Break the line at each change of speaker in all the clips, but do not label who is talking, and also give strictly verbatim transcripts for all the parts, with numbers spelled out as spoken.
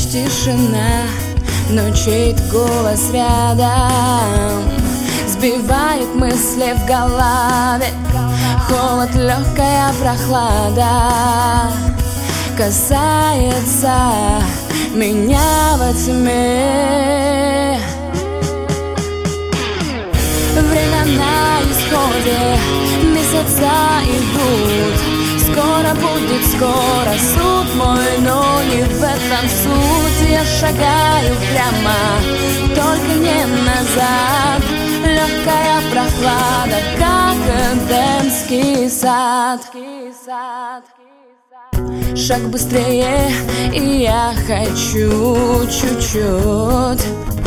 тишина, но чей-то голос рядом сбивает мысли в голове. Холод, легкая прохлада касается меня во тьме. Время на исходе, месяца идут. Скоро будет, скоро суд мой, но не в этом суть. Я шагаю прямо, только не назад. Легкая прохлада, как эдемский сад. Шаг быстрее, и я хочу чуть-чуть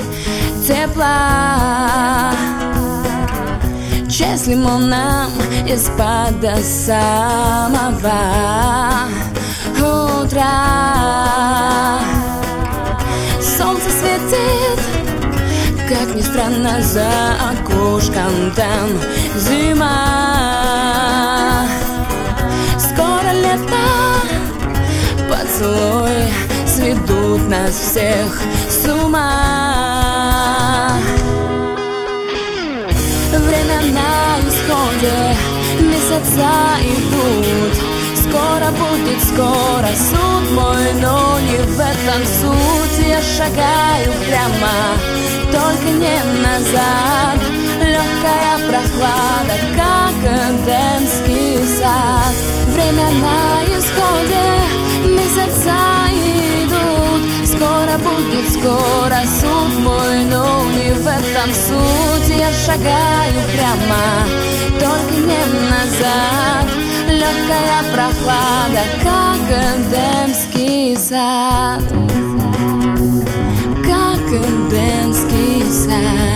тепла. Чай с лимоном из-под самого утра. Солнце светит, как ни странно, за окошком там зима. Скоро лето, поцелуй сведут нас всех с ума. Время на исходе, месяца идут. Скоро будет, скоро суд мой, но не в этом суть. Я шагаю прямо, только не назад. Легкая прохлада, как эдемский сад. Время на исходе, месяца идут. Скоро будет, скоро суд мой, но не в этом суть. Я шагаю прямо, только не назад. Легкая прохлада, как эдемский сад, как эдемский сад.